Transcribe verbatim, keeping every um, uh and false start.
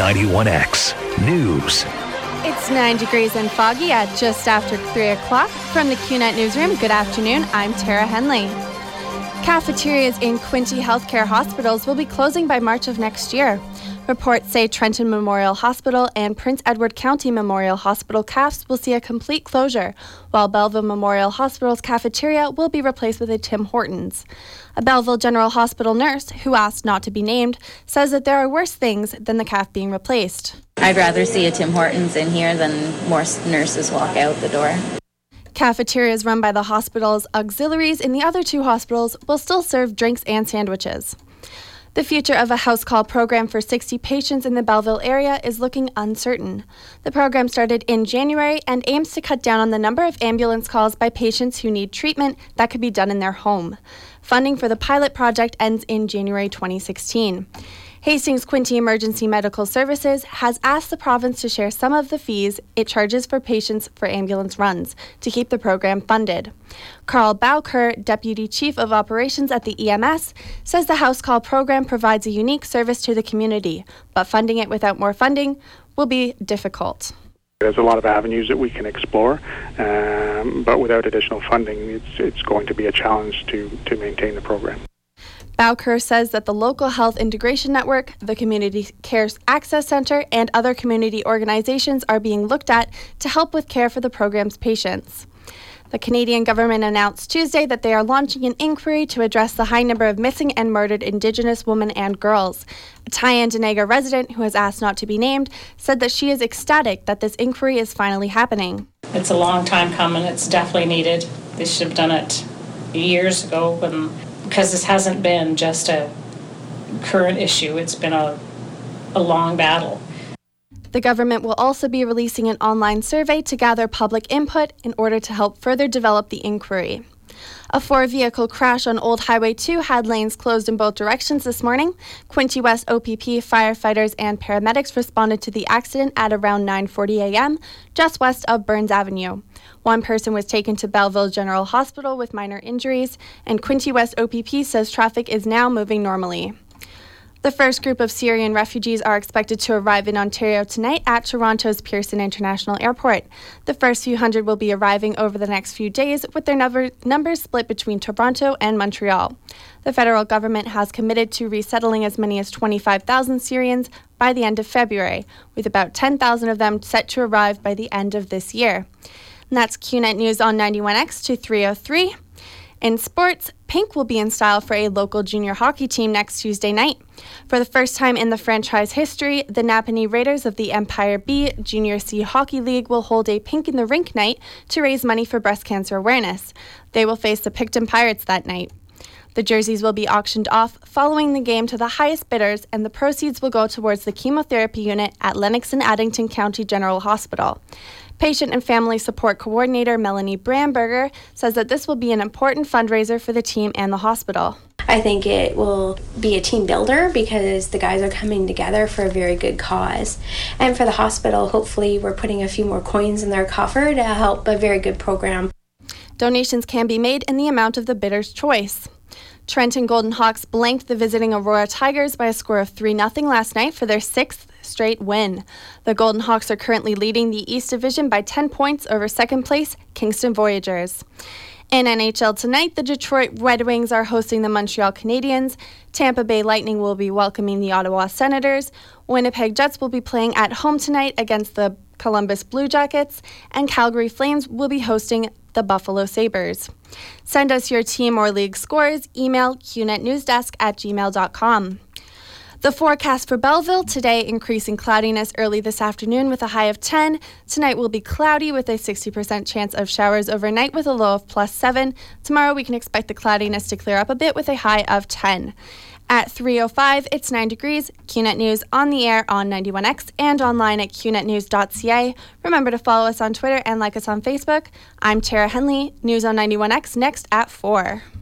ninety-one X News. It's nine degrees and foggy at just after three o'clock. From the Q Net Newsroom, good afternoon, I'm Tara Henley. Cafeterias in Quinte healthcare hospitals will be closing by March of next year. Reports say Trenton Memorial Hospital and Prince Edward County Memorial Hospital C A Fs will see a complete closure, while Belleville Memorial Hospital's cafeteria will be replaced with a Tim Hortons. A Belleville General Hospital nurse, who asked not to be named, says that there are worse things than the C A F being replaced. I'd rather see a Tim Hortons in here than more nurses walk out the door. Cafeterias run by the hospital's auxiliaries in the other two hospitals will still serve drinks and sandwiches. The future of a house call program for sixty patients in the Belleville area is looking uncertain. The program started in January and aims to cut down on the number of ambulance calls by patients who need treatment that could be done in their home. Funding for the pilot project ends in January twenty sixteen. Hastings Quinte Emergency Medical Services has asked the province to share some of the fees it charges for patients for ambulance runs to keep the program funded. Carl Bowker, Deputy Chief of Operations at the E M S, says the house call program provides a unique service to the community, but funding it without more funding will be difficult. There's a lot of avenues that we can explore, um, but without additional funding, it's it's going to be a challenge to, to maintain the program. Bowker says that the Local Health Integration Network, the Community Care Access Center, and other community organizations are being looked at to help with care for the program's patients. The Canadian government announced Tuesday that they are launching an inquiry to address the high number of missing and murdered Indigenous women and girls. A Tyendinaga resident who has asked not to be named said that she is ecstatic that this inquiry is finally happening. It's a long time coming. It's definitely needed. They should have done it years ago when, because this hasn't been just a current issue. It's been a, a long battle. The government will also be releasing an online survey to gather public input in order to help further develop the inquiry. A four-vehicle crash on Old Highway two had lanes closed in both directions this morning. Quinte West O P P firefighters and paramedics responded to the accident at around nine forty a.m. just west of Burns Avenue. One person was taken to Belleville General Hospital with minor injuries, and Quinte West O P P says traffic is now moving normally. The first group of Syrian refugees are expected to arrive in Ontario tonight at Toronto's Pearson International Airport. The first few hundred will be arriving over the next few days, with their number, numbers split between Toronto and Montreal. The federal government has committed to resettling as many as twenty-five thousand Syrians by the end of February, with about ten thousand of them set to arrive by the end of this year. And that's Q Net News on ninety-one X to three oh three. In sports, pink will be in style for a local junior hockey team next Tuesday night. For the first time in the franchise history, the Napanee Raiders of the Empire B Junior C Hockey League will hold a Pink in the Rink night to raise money for breast cancer awareness. They will face the Picton Pirates that night. The jerseys will be auctioned off following the game to the highest bidders, and the proceeds will go towards the chemotherapy unit at Lennox and Addington County General Hospital. Patient and Family Support Coordinator Melanie Bramberger says that this will be an important fundraiser for the team and the hospital. I think it will be a team builder because the guys are coming together for a very good cause. And for the hospital, hopefully we're putting a few more coins in their coffer to help a very good program. Donations can be made in the amount of the bidder's choice. Trenton Golden Hawks blanked the visiting Aurora Tigers by a score of three nothing last night for their sixth straight win. The Golden Hawks are currently leading the East Division by ten points over second place Kingston Voyagers. In N H L tonight, the Detroit Red Wings are hosting the Montreal Canadiens. Tampa Bay Lightning will be welcoming the Ottawa Senators. Winnipeg Jets will be playing at home tonight against the Columbus Blue Jackets. And Calgary Flames will be hosting the Buffalo Sabres. Send us your team or league scores. Email q net newsdesk at gmail dot com. The forecast for Belleville today, increasing cloudiness early this afternoon with a high of ten. Tonight will be cloudy with a sixty percent chance of showers overnight with a low of plus seven. Tomorrow we can expect the cloudiness to clear up a bit with a high of ten. At three oh five, it's nine degrees. Q Net News on the air on ninety-one X and online at q net news dot c a. Remember to follow us on Twitter and like us on Facebook. I'm Tara Henley. News on ninety-one X next at four.